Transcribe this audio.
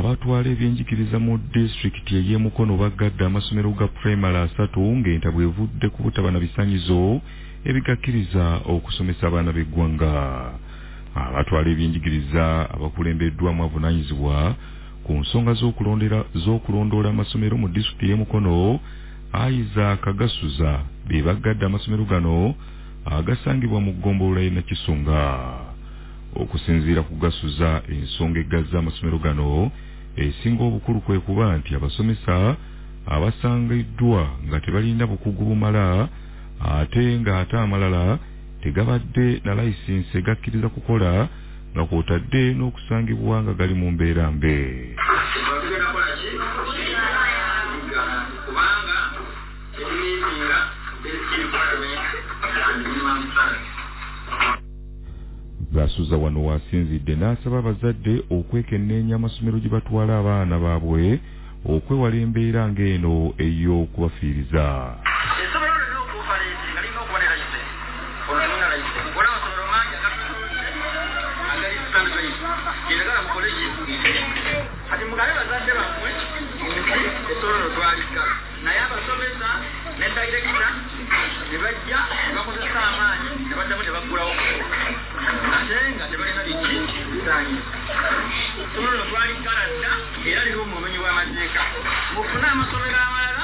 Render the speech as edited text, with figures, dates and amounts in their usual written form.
abatwala ebyenjigiriza mu district y'e Mukono bagadde amasomero ga primary 3 ng'entabwe evudde ku butaba na bisanyizo ebigakkiriza okusomesa abaana b'eggwanga. Abatwala ebyenjigiriza abakulembeddwamu avunaanyizibwa ku nsonga z'okulondoola amasomero mu district y'e Mukono Isaac Gasuza be bagadde amasomero gano agasangibwa mu ggombolola y'e Nakisunga. Okusinziira ku Gasuza, ensonga egazza amasomero gano esinga obukulu kwe kuba nti abasomesa abasangiddwa nga tebalina bukugu bumala ate ng'ate amalala tegabadde na layisinsi egakkiriza kukola nga kw'otadde n'okusangibwa nga gali mu mbeera mbe. Gasuza wano wasinzidde n'asaba abazadde okwekenneenya amasomero gye batwala abaana baabwe okwewala embeera ng'eno ey'okubafiiriza. Era liwo mu bumenyi bw'amateeka mufune amasomero amalala